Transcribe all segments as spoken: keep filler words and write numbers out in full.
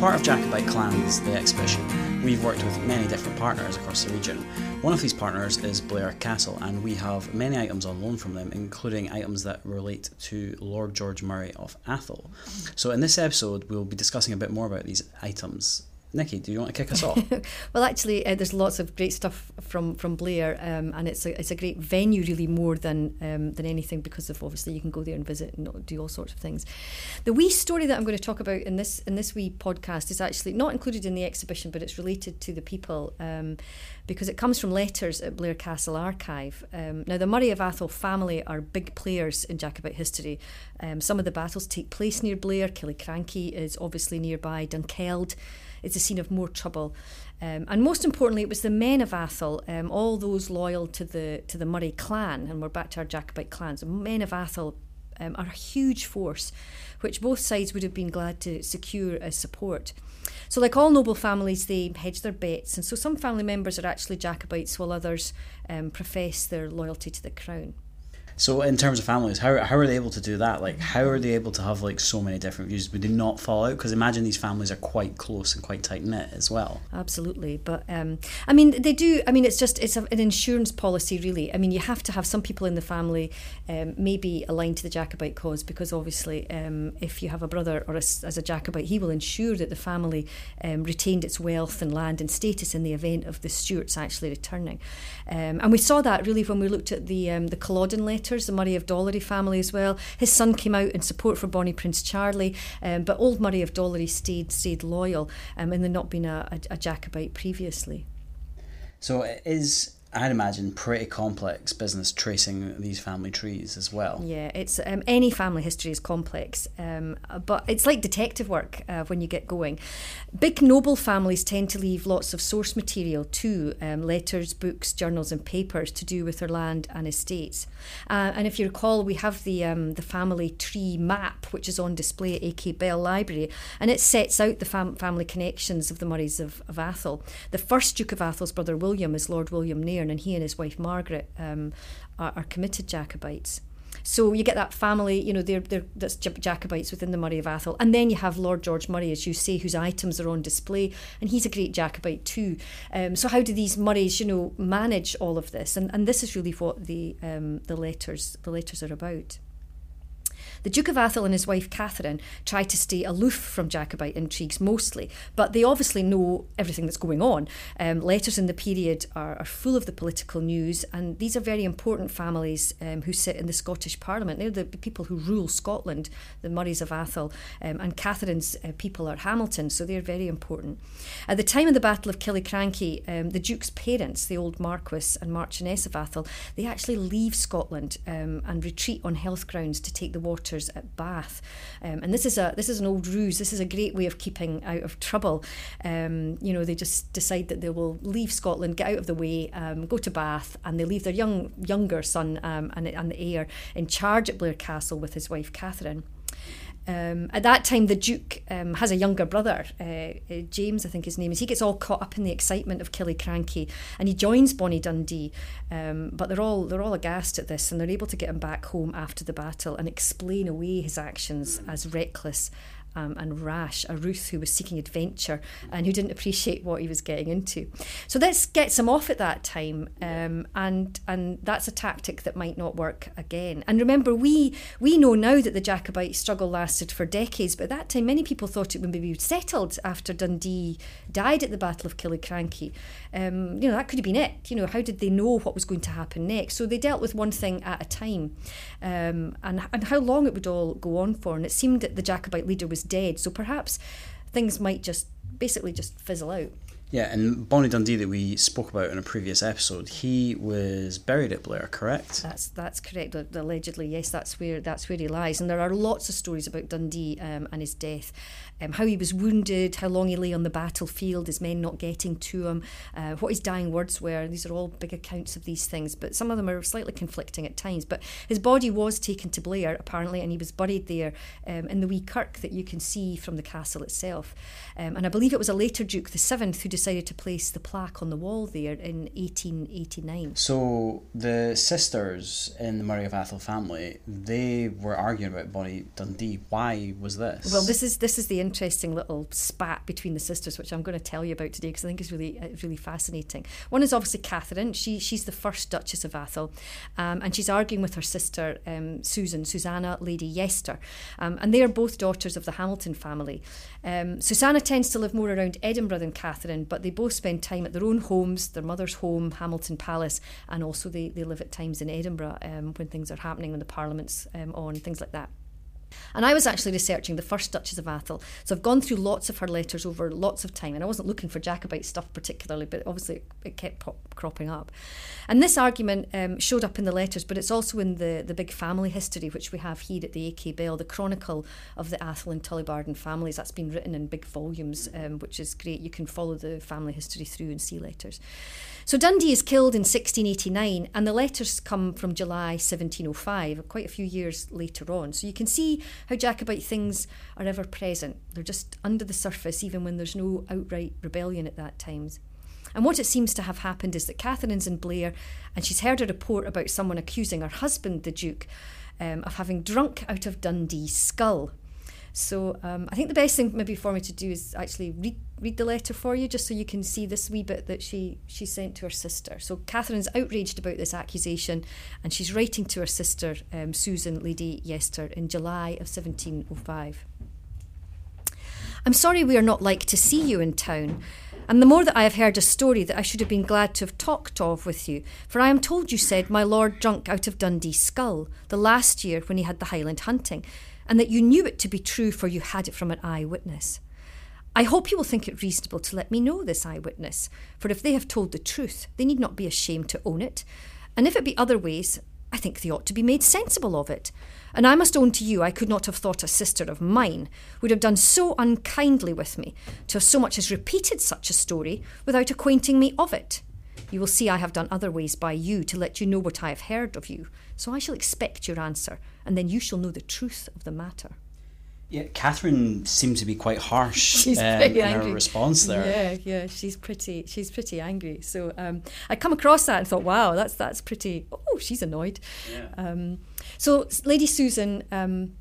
part of Jacobite Clans, the exhibition, we've worked with many different partners across the region. One of these partners is Blair Castle, and we have many items on loan from them, including items that relate to Lord George Murray of Atholl. So in this episode, we'll be discussing a bit more about these items. Nikki, do you want to kick us off? Well, actually, uh, there's lots of great stuff from from Blair, um, and it's a it's a great venue, really, more than um, than anything, because of obviously you can go there and visit and do all sorts of things. The wee story that I'm going to talk about in this in this wee podcast is actually not included in the exhibition, but it's related to the people, um, because it comes from letters at Blair Castle Archive. Um, now, the Murray of Atholl family are big players in Jacobite history. Um, some of the battles take place near Blair. Killiecrankie is obviously nearby. Dunkeld is the scene of more trouble. Um, and most importantly, it was the men of Atholl, um, all those loyal to the to the Murray clan, and we're back to our Jacobite clans. The men of Atholl um, are a huge force, which both sides would have been glad to secure as support. So like all noble families, they hedge their bets, and so some family members are actually Jacobites, while others um, profess their loyalty to the crown. So in terms of families, how how are they able to do that? Like, how are they able to have like so many different views? Would they not fall out? Because imagine these families are quite close and quite tight knit as well. Absolutely, but um, I mean, they do. I mean, it's just it's a, an insurance policy, really. I mean, you have to have some people in the family um, maybe aligned to the Jacobite cause, because obviously, um, if you have a brother or a, as a Jacobite, he will ensure that the family um, retained its wealth and land and status in the event of the Stuarts actually returning. Um, and we saw that really when we looked at the um, the Culloden letter. The Murray of Dollery family as well. His son came out in support for Bonnie Prince Charlie, um, but old Murray of Dollery stayed stayed loyal, um, and they'd not been a, a, a Jacobite previously. So it is, I'd imagine, pretty complex business tracing these family trees as well. Yeah, it's um, any family history is complex, um, but it's like detective work uh, when you get going. Big noble families tend to leave lots of source material too, um, letters, books, journals and papers to do with their land and estates. Uh, and if you recall, we have the um, the family tree map, which is on display at A K Bell Library, and it sets out the fam- family connections of the Murrays of, of Atholl. The first Duke of Atholl's brother William is Lord William Nairn, and he and his wife Margaret um, are, are committed Jacobites. So you get that family, you know, they're, they're that's Jacobites within the Murray of Atholl. And then you have Lord George Murray, as you say, whose items are on display, and he's a great Jacobite too. Um, so how do these Murrays, you know, manage all of this? And and this is really what the um, the letters the letters are about. The Duke of Atholl and his wife Catherine try to stay aloof from Jacobite intrigues mostly, but they obviously know everything that's going on. Um, letters in the period are, are full of the political news, and these are very important families um, who sit in the Scottish Parliament. They're the people who rule Scotland, the Murrays of Atholl, um, and Catherine's uh, people are Hamilton, so they're very important. At the time of the Battle of Killiecrankie, um, the Duke's parents, the old Marquess and Marchioness of Atholl, they actually leave Scotland um, and retreat on health grounds to take the water at Bath, um, and this is a this is an old ruse. This is a great way of keeping out of trouble. Um, you know, they just decide that they will leave Scotland, get out of the way, um, go to Bath, and they leave their young younger son um, and, and the heir in charge at Blair Castle with his wife Catherine. Um, at that time, the Duke um, has a younger brother, uh, uh, James, I think his name is. He gets all caught up in the excitement of Killiecrankie, and he joins Bonnie Dundee. Um, but they're all they're all aghast at this, and they're able to get him back home after the battle and explain away his actions as reckless Um, and rash, a Ruth who was seeking adventure and who didn't appreciate what he was getting into. So this gets him off at that time, um, and and that's a tactic that might not work again. And remember, we we know now that the Jacobite struggle lasted for decades, but at that time many people thought it would be settled after Dundee died at the Battle of Killiecrankie. Um, you know, that could have been it. You know, how did they know what was going to happen next? So they dealt with one thing at a time, um, and and how long it would all go on for. And it seemed that the Jacobite leader was dead, so perhaps things might just basically just fizzle out. Yeah, and Bonnie Dundee that we spoke about in a previous episode, he was buried at Blair, correct? That's that's correct. Allegedly, yes, that's where that's where he lies. And there are lots of stories about Dundee um, and his death, um, how he was wounded, how long he lay on the battlefield, his men not getting to him, uh, what his dying words were. These are all big accounts of these things, but some of them are slightly conflicting at times. But his body was taken to Blair, apparently, and he was buried there um, in the wee kirk that you can see from the castle itself. Um, and I believe it was a later Duke, the seventh, who decided to place the plaque on the wall there in eighteen eighty-nine. So the sisters in the Murray of Atholl family, they were arguing about Bonnie Dundee. Why was this? Well, this is this is the interesting little spat between the sisters, which I'm going to tell you about today because I think it's really uh, really fascinating. One is obviously Catherine. She she's the first Duchess of Atholl, um, and she's arguing with her sister um, Susan, Susanna Lady Yester, um, and they are both daughters of the Hamilton family. Um, Susanna tends to live more around Edinburgh than Catherine, but they both spend time at their own homes, their mother's home, Hamilton Palace, and also they, they live at times in Edinburgh um, when things are happening, when the Parliament's um, on, things like that. And I was actually researching the first Duchess of Atholl, so I've gone through lots of her letters over lots of time, and I wasn't looking for Jacobite stuff particularly, but obviously it, it kept pop- cropping up. And this argument um, showed up in the letters, but it's also in the, the big family history, which we have here at the A K Bell, the chronicle of the Atholl and Tullibardine families. That's been written in big volumes, um, which is great. You can follow the family history through and see letters. So Dundee is killed in sixteen eighty-nine, and the letters come from July seventeen oh five, quite a few years later on. So you can see how Jacobite things are ever present. They're just under the surface, even when there's no outright rebellion at that time. And what it seems to have happened is that Catherine's in Blair, and she's heard a report about someone accusing her husband, the Duke, um, of having drunk out of Dundee's skull. So um, I think the best thing maybe for me to do is actually read read the letter for you, just so you can see this wee bit that she, she sent to her sister. So Catherine's outraged about this accusation, and she's writing to her sister, um, Susan Lady Yester, in July of seventeen oh five. I'm sorry we are not like to see you in town, and the more that I have heard a story that I should have been glad to have talked of with you, for I am told you said my lord drunk out of Dundee's skull the last year when he had the Highland hunting, and that you knew it to be true, for you had it from an eyewitness. I hope you will think it reasonable to let me know this eyewitness, for if they have told the truth, they need not be ashamed to own it, and if it be other ways, I think they ought to be made sensible of it. And I must own to you, I could not have thought a sister of mine would have done so unkindly with me, to have so much as repeated such a story without acquainting me of it. You will see I have done other ways by you to let you know what I have heard of you, so I shall expect your answer, and then you shall know the truth of the matter. Yeah, Catherine seemed to be quite harsh she's um, pretty in angry. her response there. Yeah, yeah, she's pretty. She's pretty angry. So um, I come across that and thought, wow, that's that's pretty. Oh, she's annoyed. Yeah. Um, so Lady Susan, um,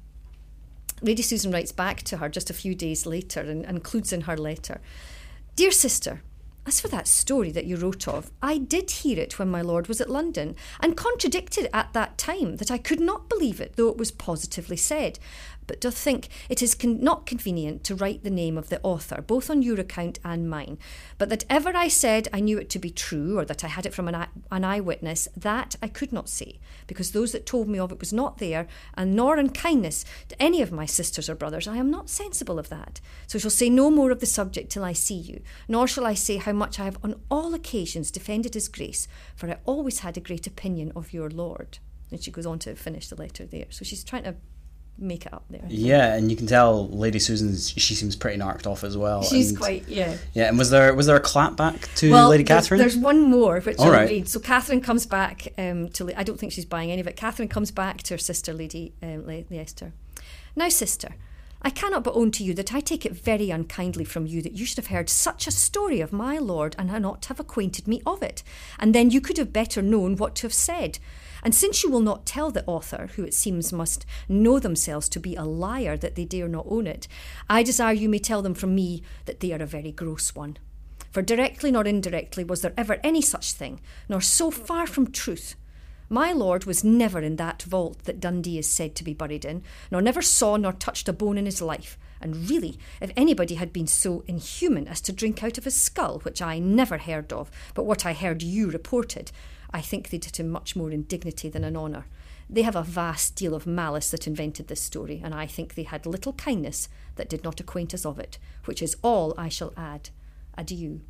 Lady Susan writes back to her just a few days later and includes in her letter, "Dear sister, as for that story that you wrote of, I did hear it when my lord was at London, and contradicted at that time that I could not believe it, though it was positively said, but doth think it is con- not convenient to write the name of the author, both on your account and mine. But that ever I said I knew it to be true, or that I had it from an, eye- an eyewitness, that I could not say, because those that told me of it was not there, and nor in kindness to any of my sisters or brothers. I am not sensible of that. So shall say no more of the subject till I see you, nor shall I say how much I have on all occasions defended his grace, for I always had a great opinion of your lord." And she goes on to finish the letter there. So she's trying to make it up there. Yeah, and you can tell Lady Susan, she seems pretty narked off as well. She's and, quite, yeah. Yeah, and was there was there a clap back to well, Lady there's, Catherine? There's one more, which All I'll right. read. So Catherine comes back um, to, I don't think she's buying any of it. Catherine comes back to her sister, Lady um, Leicester. "Now, sister, I cannot but own to you that I take it very unkindly from you that you should have heard such a story of my lord and not have acquainted me of it, and then you could have better known what to have said. And since you will not tell the author, who it seems must know themselves to be a liar that they dare not own it, I desire you may tell them from me that they are a very gross one. For directly nor indirectly was there ever any such thing, nor so far from truth. My lord was never in that vault that Dundee is said to be buried in, nor never saw nor touched a bone in his life. And really, if anybody had been so inhuman as to drink out of his skull, which I never heard of, but what I heard you reported, I think they did him much more indignity than an honour. They have a vast deal of malice that invented this story, and I think they had little kindness that did not acquaint us of it, which is all I shall add. Adieu."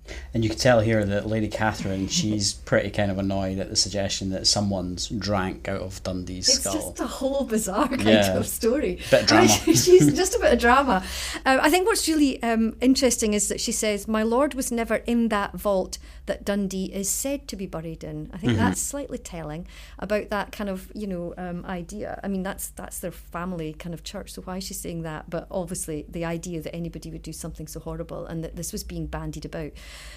And you can tell here that Lady Catherine, she's pretty kind of annoyed at the suggestion that someone's drank out of Dundee's it's skull. It's just a whole bizarre kind yeah. of story. Bit of drama. She's just a bit of drama. Uh, I think what's really um, interesting is that she says, "My lord was never in that vault that Dundee is said to be buried in." I think mm-hmm. that's slightly telling about that kind of, you know, um, idea. I mean, that's that's their family kind of church, so why is she saying that? But obviously the idea that anybody would do something so horrible and that this was being bandied about.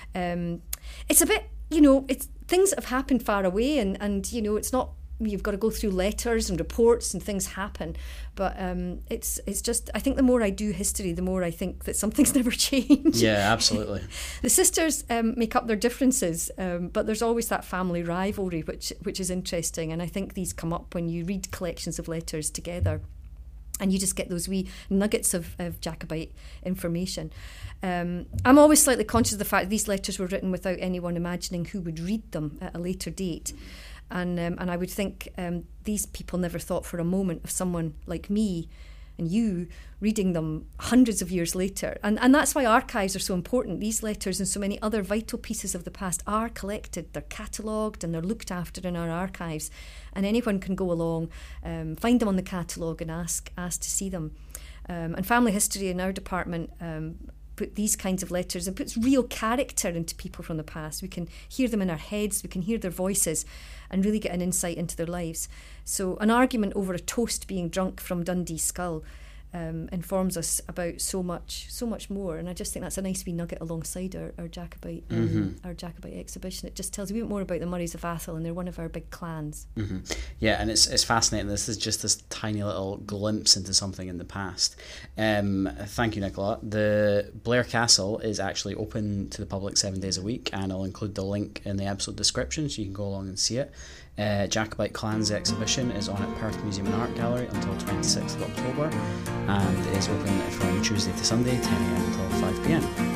Um, it's a bit, you know, it's things that have happened far away, and, and you know, it's not, you've got to go through letters and reports and things happen, but um, it's it's just, I think the more I do history, the more I think that something's never changed. Yeah, absolutely. The sisters um, make up their differences, um, but there's always that family rivalry, which which is interesting, and I think these come up when you read collections of letters together. And you just get those wee nuggets of, of Jacobite information. Um, I'm always slightly conscious of the fact that these letters were written without anyone imagining who would read them at a later date. And um, and I would think um, these people never thought for a moment of someone like me and you reading them hundreds of years later. And and that's why archives are so important. These letters and so many other vital pieces of the past are collected, they're catalogued and they're looked after in our archives. And anyone can go along, um, find them on the catalogue and ask ask to see them. Um, and family history in our department um, put these kinds of letters and puts real character into people from the past. We can hear them in our heads, we can hear their voices and really get an insight into their lives. So an argument over a toast being drunk from Dundee's skull um, informs us about so much, so much more. And I just think that's a nice wee nugget alongside our, our Jacobite um, mm-hmm. our Jacobite exhibition. It just tells you a bit more about the Murrays of Atholl, and they're one of our big clans. Mm-hmm. Yeah, and it's it's fascinating. This is just this tiny little glimpse into something in the past. Um, thank you, Nicola. The Blair Castle is actually open to the public seven days a week, and I'll include the link in the episode description so you can go along and see it. Uh, Jacobite Clans exhibition is on at Perth Museum and Art Gallery until twenty-sixth of October, and is open from Tuesday to Sunday, ten a.m. until five p.m.